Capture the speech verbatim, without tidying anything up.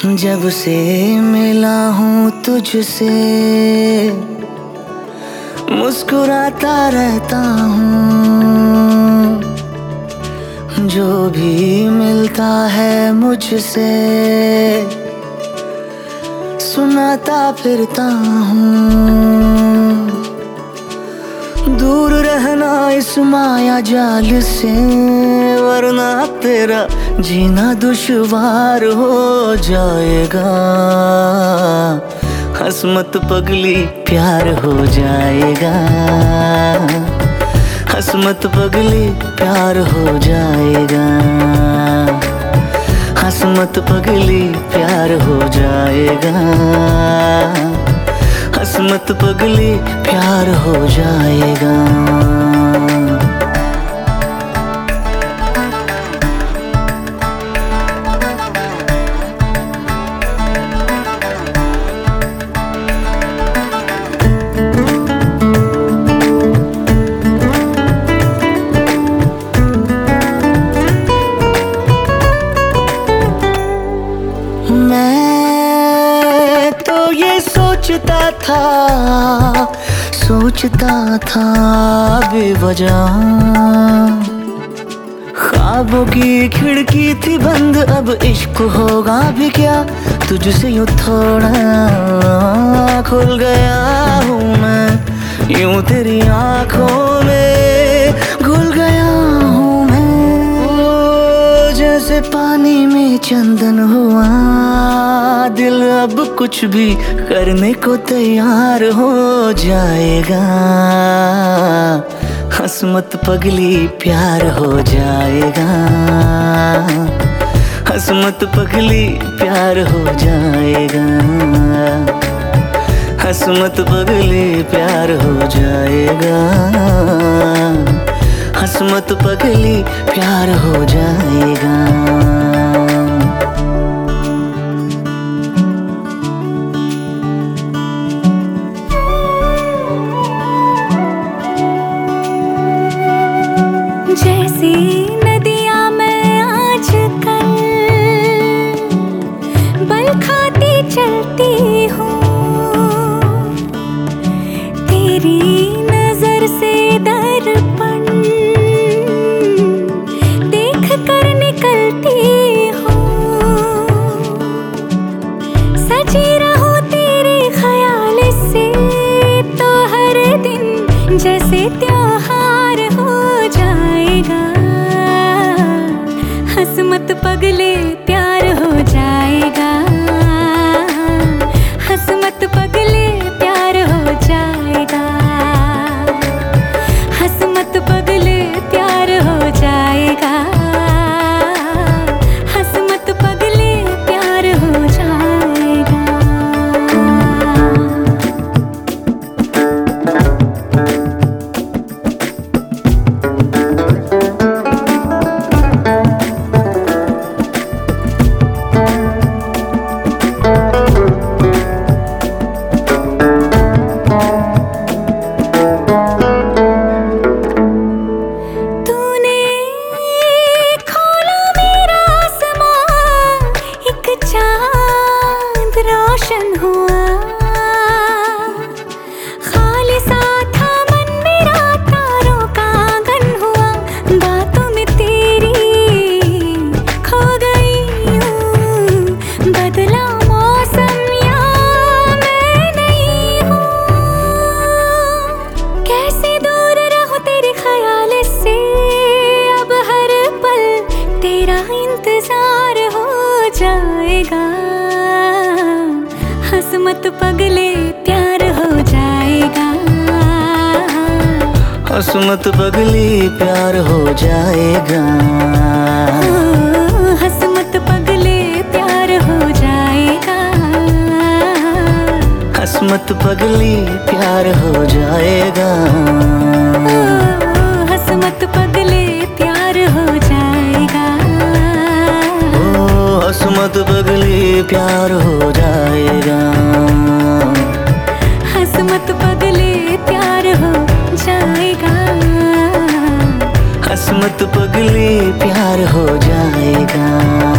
जब से मिला हूँ तुझसे मुस्कुराता रहता हूँ, जो भी मिलता है मुझसे सुनाता फिरता हूँ। दूर रहना इस माया जाल से, वरना तेरा जीना दुश्वार हो जाएगा। हंस मत पगली प्यार हो जाएगा, हंस मत पगली प्यार हो जाएगा, हंस मत पगली प्यार हो जाएगा, हंस मत पगली प्यार हो जाएगा। मैं तो ये सोचता था सोचता था बेवजह, ख्वाबों की खिड़की थी बंद, अब इश्क होगा भी क्या तुझसे यूं थोड़ा खुल गया हूँ मैं, यूं तेरी आंखों में घुल गया हूँ मैं। ओ जैसे पानी में चंदन हुआ, दिल अब कुछ भी करने को तैयार हो जाएगा। हंस मत पगली प्यार हो जाएगा, हंस मत पगली प्यार हो जाएगा, हंस मत पगली प्यार हो जाएगा, हंस मत पगली प्यार हो जाएगा। जैसी नदियाँ मैं आजकल बल खाती चलती हूँ, तेरी नजर से दर्पण देख कर निकलती हूँ। सजी रहूं तेरे ख्याल से तो हर दिन जैसे त्योहार हो जाएगा। हंस मत पगले प्यार हो जाएगा, हंस मत पगले प्यार हो जाएगा, हंस मत पगले प्यार हो जाएगा, हंस मत पगले प्यार हो जाएगा। रोशन हुआ खालिसा था मन मेरा, तारों का आंगन हुआ, बातों में तेरी खो गई हूँ। बदला मौसम या मैं नहीं हूँ, कैसे दूर रहूं तेरे ख्याल से, अब हर पल तेरा इंतजार हो जाएगा। हंस मत पगले प्यार हो जाएगा, हंस मत पगली प्यार हो जाएगा, हंस मत पगले प्यार हो जाएगा, हंस मत पगली प्यार हो जाएगा, हंस मत पगले प्यार हो जाएगा, ओ हंस मत पगली प्यार हो जाएगा, हंस मत पगले प्यार हो जाएगा, हंस मत पगली प्यार हो जाएगा।